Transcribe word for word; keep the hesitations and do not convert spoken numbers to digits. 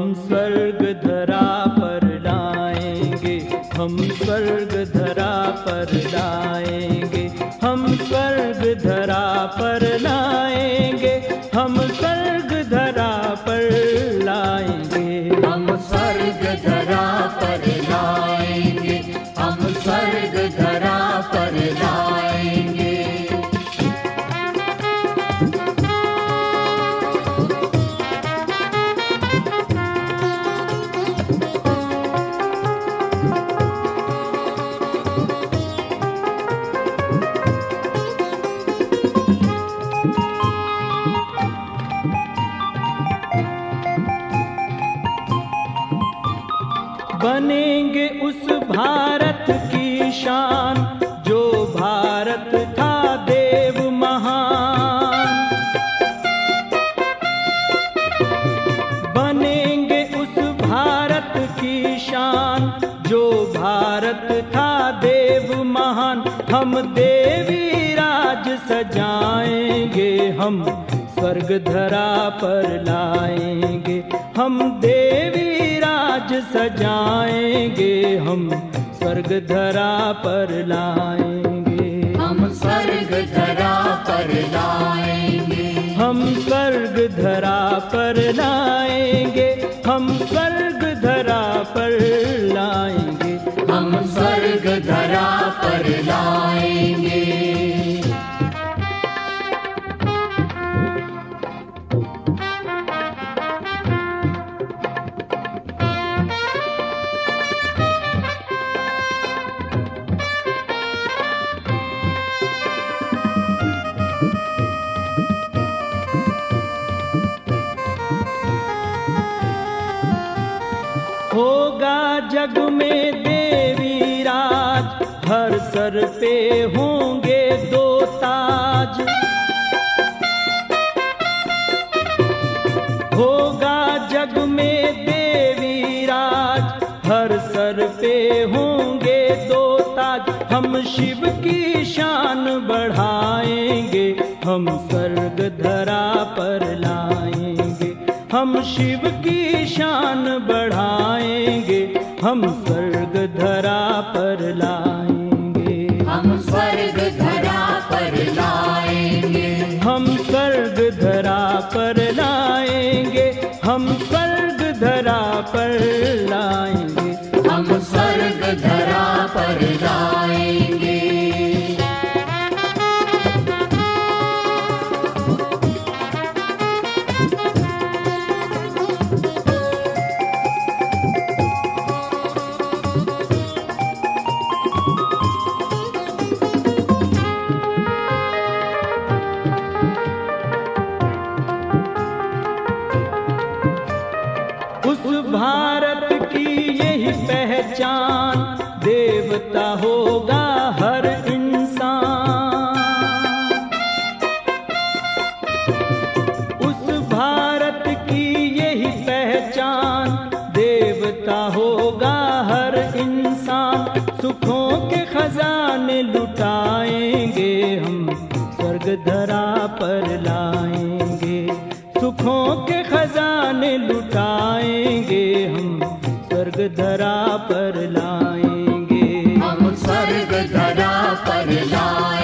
स्वर्ग धरा पर लाएंगे, हम स्वर्ग धरा पर लाएंगे, हम स्वर्ग धरा पर लाएंगे, हम स्वर्ग धरा पर लाएंगे, हम स्वर्ग धरा पर लाएंगे, हम स्वर्ग धरा पर लाएंगे। बनेंगे उस भारत की शान जो भारत था देव महान, बनेंगे उस भारत की शान जो भारत था देव महान। हम देवी राज सजाएंगे, हम स्वर्ग धरा पर लाएंगे, हम देवी राज सजाएंगे, हम स्वर्ग धरा पर लाएंगे, हम स्वर्ग धरा पर लाएंगे, हम स्वर्ग धरा पर लाएंगे, हम स्वर्ग धरा पर लाएंगे, हम स्वर्ग धरा पर लाएंगे। होगा जग में देवी राज, हर सर पे होंगे दो ताज, होगा जग में देवी राज, हर सर पे होंगे दो ताज। हम शिव की शान बढ़ाएंगे, हम स्वर्ग धरा पर लाएंगे, हम शिव की शान बढ़ाएंगे, हम स्वर्ग धरा पर लाएंगे, हम स्वर्ग धरा पर लाएंगे, हम स्वर्ग धरा पर लाएंगे, हम स्वर्ग धरा पर लाएंगे, हम स्वर्ग धरा पर लाएंगे। उस भारत की यही पहचान, देवता होगा हर इंसान, उस भारत की यही पहचान, देवता होगा हर इंसान। सुखों के खजाने लुटाएंगे, हम स्वर्ग धरा पर लाएंगे, सुखों के खजाने लुटाएंगे, हम स्वर्ग धरा पर लाएंगे, हम स्वर्ग धरा पर लाएंगे।